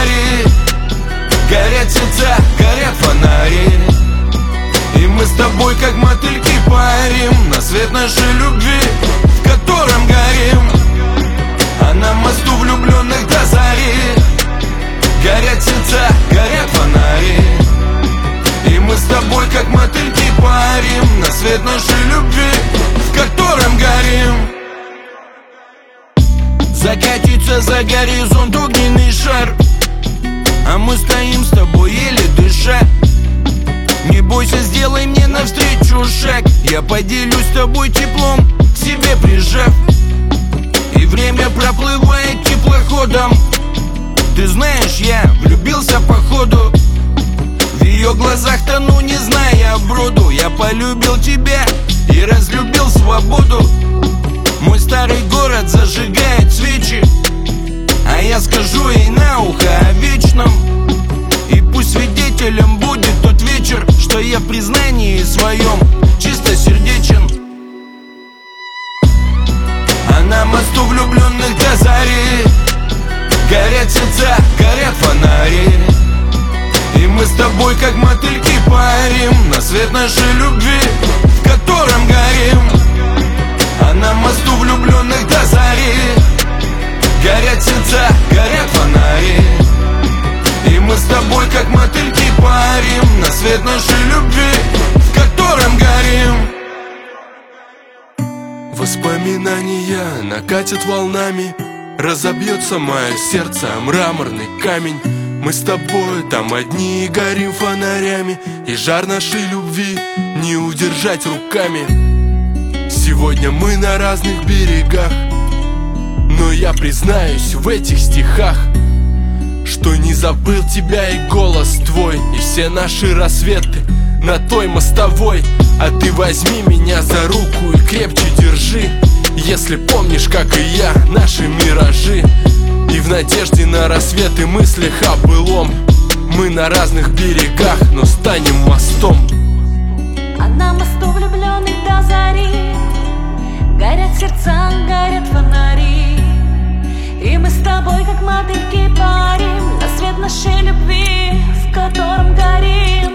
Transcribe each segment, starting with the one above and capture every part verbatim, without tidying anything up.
зари, горят сердца, горят фонари, и мы с тобой как мотыльки парим на свет нашей любви, в котором горим. А на мосту влюбленных до зари горят сердца, горят фонари, и мы с тобой как мотыльки парим на свет нашей любви, в котором горим. Закатится за горизонт огненный шар, а мы стоим с тобой еле дыша. Не бойся, сделай мне навстречу шаг, я поделюсь с тобой теплом, к себе прижав. И время проплывает теплоходом. Ты знаешь, я влюбился походу, в ее глазах тону, не зная броду. Я полюбил тебя и разлюбил свободу. Мой старый город зажигает свечи, а я скажу ей на ухо о вечном. И пусть свидетелем будет тот вечер, что я в признании своем чисто сердечен. А на мосту влюбленных до зари горят сердца, горят фонари, и мы с тобой как мотыльки парим на свет нашей любви, в котором горим. А на мосту влюбленных до зари горят сердца, горят фонари, и мы с тобой как мотыльки парим на свет нашей любви, в котором горим. Воспоминания накатят волнами, разобьется мое сердце о мраморный камень. Мы с тобой там одни горим фонарями, и жар нашей любви не удержать руками. Сегодня мы на разных берегах, но я признаюсь в этих стихах, что не забыл тебя и голос твой, и все наши рассветы на той мостовой. А ты возьми меня за руку и крепче держи, если помнишь, как и я, наши миражи. И в надежде на рассвет и мыслях о былом мы на разных берегах, но станем мостом. А на мосту влюбленных до зари горят сердца, горят фонари, и мы с тобой как мотыльки парим на свет нашей любви, в котором горим.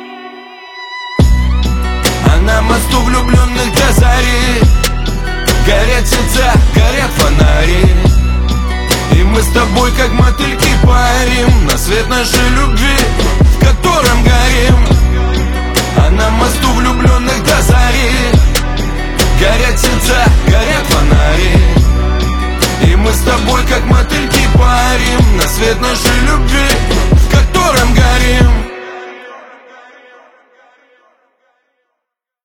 А на мосту влюбленных до зари горят сердца, горят фонари, и мы с тобой как мотыльки парим на свет нашей любви, в котором горим. А на мосту влюбленных до зари горят сердца, горят фонари, и мы с тобой как мотыльки парим на свет нашей любви, в котором горим.